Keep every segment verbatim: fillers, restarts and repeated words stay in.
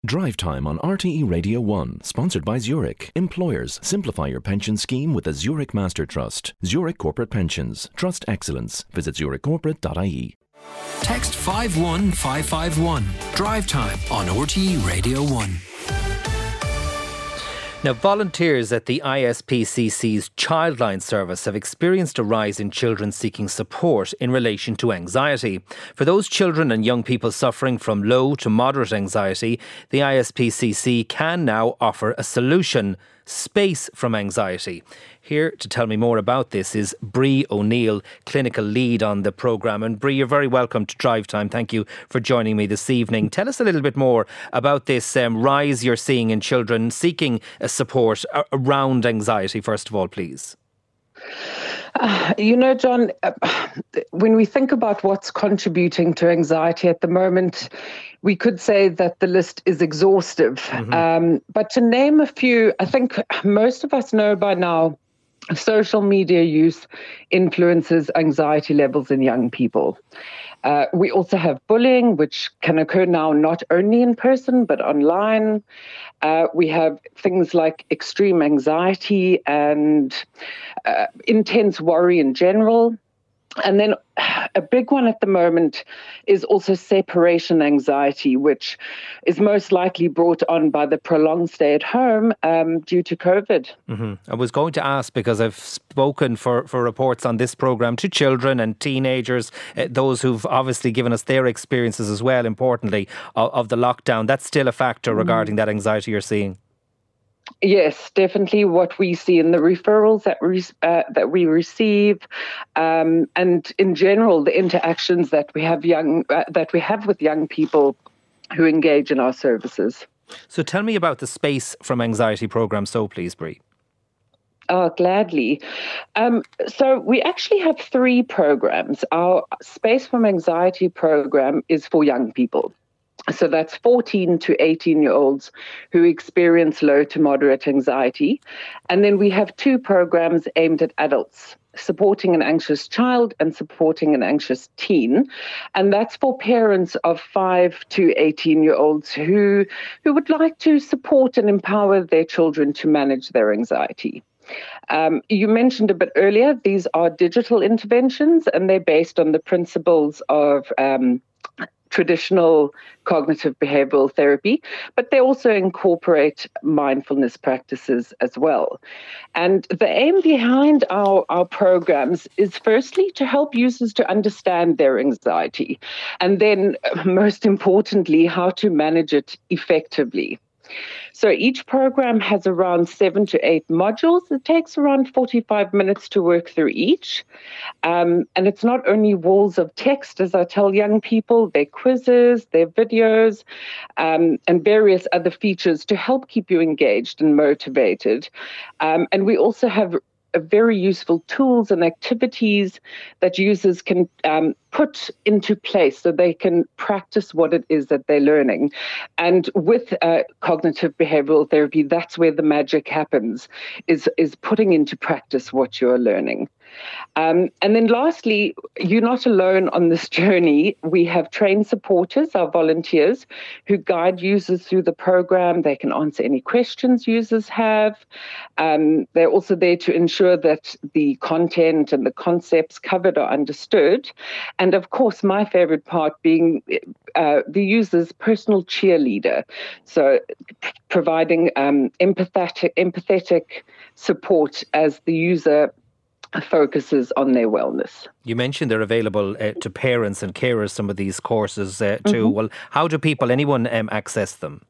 Drive Time on R T E Radio one, sponsored by Zurich. Employers, simplify your pension scheme with a Zurich Master Trust. Zurich Corporate Pensions. Trust excellence. Visit zurich corporate dot I E. Text five one five five one. Drive Time on R T E Radio one. Now, volunteers at the I S P C C's Childline Service have experienced a rise in children seeking support in relation to anxiety. For those children and young people suffering from low to moderate anxiety, the I S P C C can now offer a solution: Space from Anxiety. Here to tell me more about this is Bree O'Neill, clinical lead on the programme. And Bree, you're very welcome to Drive Time. Thank you for joining me this evening. Tell us a little bit more about this um, rise you're seeing in children seeking uh, support around anxiety, first of all, please. Uh, you know, John, uh, when we think about what's contributing to anxiety at the moment, we could say that the list is exhaustive. Mm-hmm. Um, but to name a few, I think most of us know by now, social media use influences anxiety levels in young people. Uh, we also have bullying, which can occur now not only in person, but online. Uh, we have things like extreme anxiety and uh, intense worry in general. And then a big one at the moment is also separation anxiety, which is most likely brought on by the prolonged stay at home um, due to COVID. Mm-hmm. I was going to ask, because I've spoken for, for reports on this programme to children and teenagers, uh, those who've obviously given us their experiences as well, importantly, of, of the lockdown. That's still a factor regarding mm. that anxiety you're seeing. Yes, definitely. What we see in the referrals that we, uh, that we receive, um, and in general, the interactions that we have young uh, that we have with young people who engage in our services. So, tell me about the Space from Anxiety programme, so please, Bree. Oh, gladly. Um, so we actually have three programs. Our Space from Anxiety program is for young people. So that's fourteen to eighteen year olds who experience low to moderate anxiety. And then we have two programs aimed at adults, supporting an anxious child and supporting an anxious teen. And that's for parents of five to eighteen year olds who, who would like to support and empower their children to manage their anxiety. Um, you mentioned a bit earlier, these are digital interventions, and they're based on the principles of um, traditional cognitive behavioral therapy, but they also incorporate mindfulness practices as well. And the aim behind our, our programs is firstly to help users to understand their anxiety, and then most importantly, how to manage it effectively. So each program has around seven to eight modules. It takes around forty-five minutes to work through each. Um, and it's not only walls of text, as I tell young people, they're quizzes, they're videos, um, and various other features to help keep you engaged and motivated. Um, and we also have a very useful tools and activities that users can um, put into place so they can practice what it is that they're learning. And with uh, cognitive behavioral therapy, that's where the magic happens, is, is putting into practice what you're learning. Um, and then lastly, you're not alone on this journey. We have trained supporters, our volunteers, who guide users through the program. They can answer any questions users have. Um, they're also there to ensure that the content and the concepts covered are understood. And of course, my favorite part being uh, the user's personal cheerleader. So providing um, empathetic, empathetic support as the user focuses on their wellness. You mentioned they're available uh, to parents and carers, some of these courses uh, too. Mm-hmm. Well, how do people, anyone um, access them?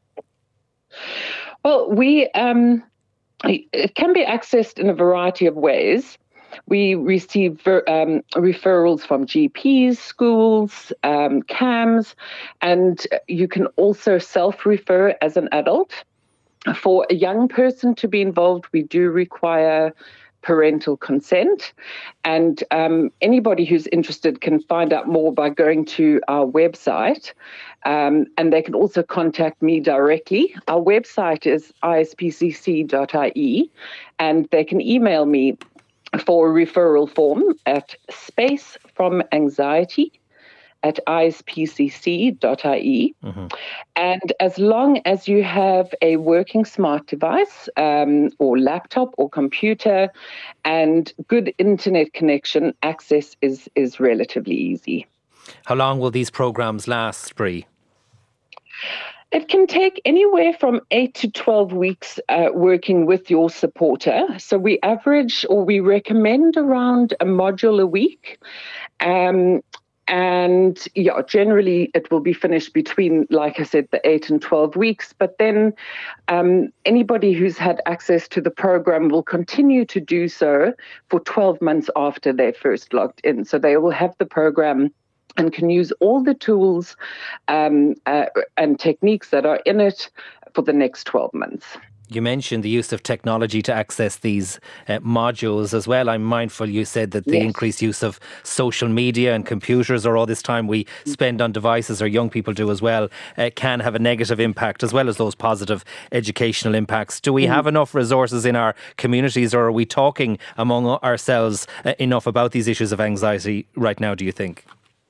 Well, we um, it can be accessed in a variety of ways. We receive um, referrals from G Ps, schools, um, C A Ms, and you can also self-refer as an adult. For a young person to be involved, we do require parental consent, and um, anybody who's interested can find out more by going to our website, um, and they can also contact me directly. Our website is I S P C C dot I E, and they can email me for a referral form at spacefromanxiety at I S P C C dot I E. Mm-hmm. And as long as you have a working smart device um, or laptop or computer and good internet connection, access is, is relatively easy. How long will these programs last, Bree? It can take anywhere from eight to twelve weeks uh, working with your supporter. So we average or we recommend around a module a week. Um, and yeah, generally it will be finished between, like I said, the eight and twelve weeks. But then um, anybody who's had access to the program will continue to do so for twelve months after they're first logged in. So they will have the program and can use all the tools um, uh, and techniques that are in it for the next twelve months. You mentioned the use of technology to access these uh, modules as well. I'm mindful you said that the yes. increased use of social media and computers, or all this time we spend on devices, or young people do as well, uh, can have a negative impact as well as those positive educational impacts. Do we mm. have enough resources in our communities, or are we talking among ourselves uh, enough about these issues of anxiety right now, do you think?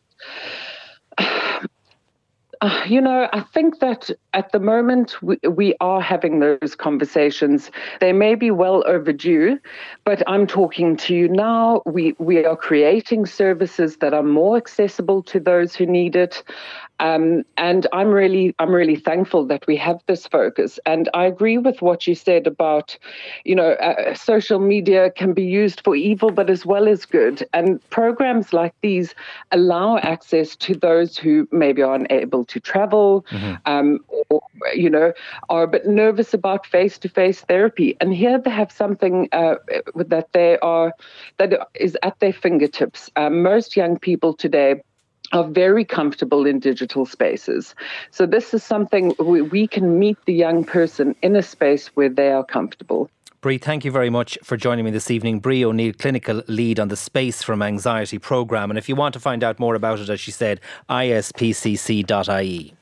Uh, you know, I think that at the moment we, we are having those conversations. They may be well overdue, but I'm talking to you now. We we are creating services that are more accessible to those who need it. Um, and I'm really, I'm really thankful that we have this focus. And I agree with what you said about, you know, uh, social media can be used for evil, but as well as good. And programs like these allow access to those who maybe are unable to travel, mm-hmm. um, or, you know, are a bit nervous about face-to-face therapy. And here they have something uh, that they are, that is at their fingertips. Um, most young people today are very comfortable in digital spaces. So this is something we, we can meet the young person in a space where they are comfortable. Bree, thank you very much for joining me this evening. Bree O'Neill, Clinical Lead on the Space from Anxiety programme. And if you want to find out more about it, as she said, I S P C C dot I E.